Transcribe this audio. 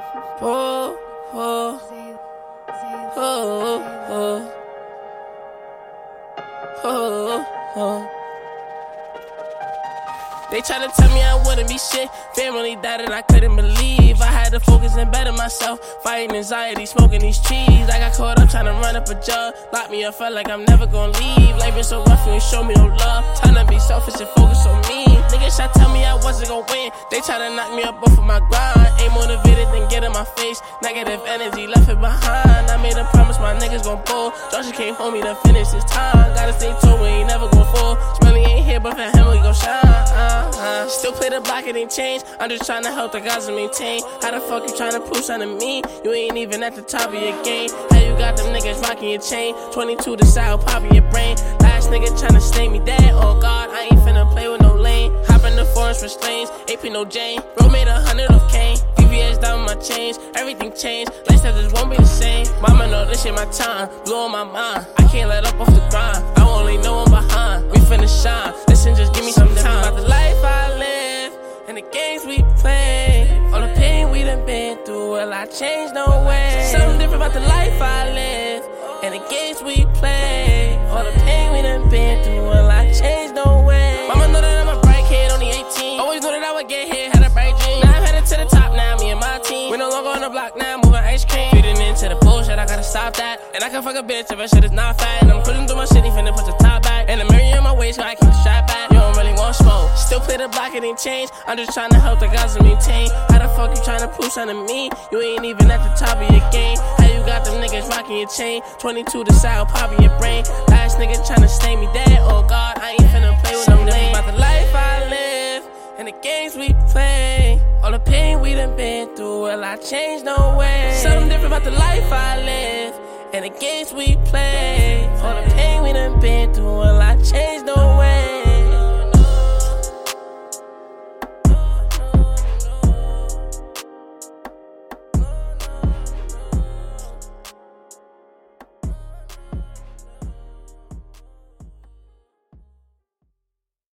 Oh, oh, oh, oh, oh, oh. They try to tell me I wouldn't be shit. Family died and I couldn't believe. I had to focus and better myself. Fighting anxiety, smoking these trees. I got caught up trying to run up a job. Locked me up, felt like I'm never gonna leave. Life been so rough, you ain't show me no love. Time to be selfish and focus on me. Niggas try to tell me I wasn't gonna win. They try to knock me up off of my grind. Ain't motivated, then get in my face. Negative energy, left it behind. I made a promise my niggas gon' pull. Joshua came home, he done finished his time. Gotta stay tuned, we ain't never gon' fall. Smelly ain't here, but for him we gon' shine. Still play the block, it ain't changed. I'm just tryna help the guys to maintain. How the fuck you tryna prove something to me? You ain't even at the top of your game. How you got them niggas rocking your chain? 22 to side, popping your brain. Last nigga tryna stay me dead. Oh God, I ain't finna play with no lane. Hop in the forest for lanes. AP no Jane. Bro made 100 of Kane. VVS down my chains. Everything changed. Lifestyle just won't be the same. Mama know this shit my time. Blowing my mind. I can't let up off the grind. I only know I'm behind. We finna shine. Listen, just give me some time. About the life I live and the games we play. All the pain we done been through. Well, I changed no way. Something different about the life I live and the games we play. All the pain we done been through. Well, I changed no way. Mama know that I'm a bright kid, only 18. Always knew that I would get here, had a bright dream. Now I'm headed to the top now, me and my team. We no longer on the block now, moving ice cream. Feeding into the bullshit, I gotta stop that. And I can fuck a bitch if her shit is not fat. And I'm cruising through my city, finna put the top back. And the mirror in my waist, so I keep the strap back. You don't really want smoke. Still play the block, it ain't changed. I'm just tryna help the guys to maintain. How the fuck you tryna prove something to me? You ain't even at the top of your game. How you got them niggas rocking your chain? 22 to side, popping your brain. Last nigga tryna stay me dead. Oh God, I ain't finna play with no lane. About the life I live and the games we play. All the pain we done been through. Well, I changed no way. Something different about the life I live and the games we play. All the pain we done been through.